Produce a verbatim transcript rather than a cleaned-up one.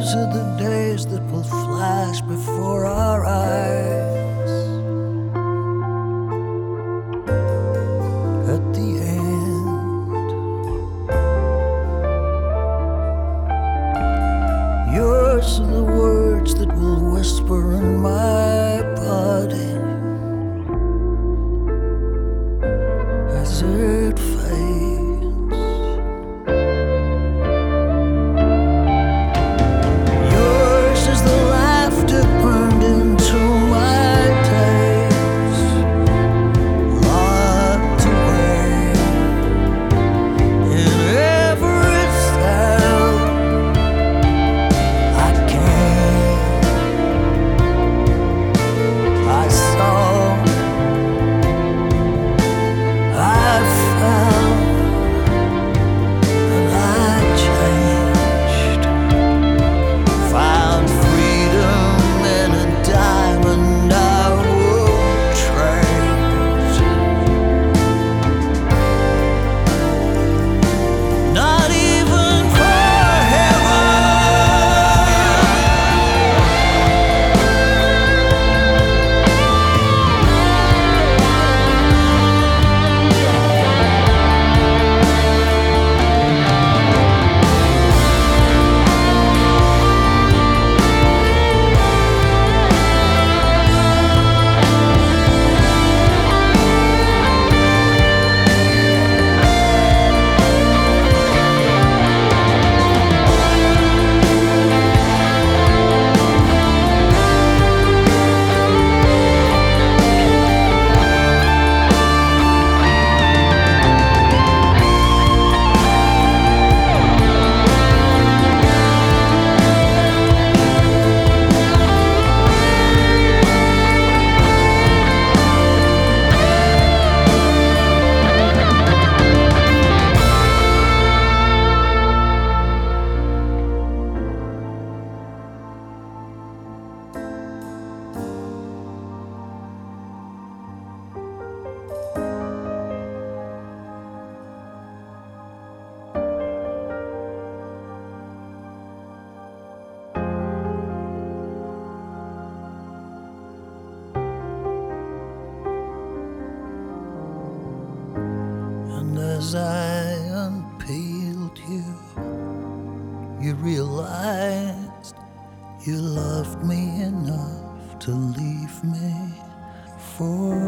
Those are the days that will flash before our eyes. At the end, yours are the words that will whisper in my body as it fades. As I unpeeled you, you realized you loved me enough to leave me for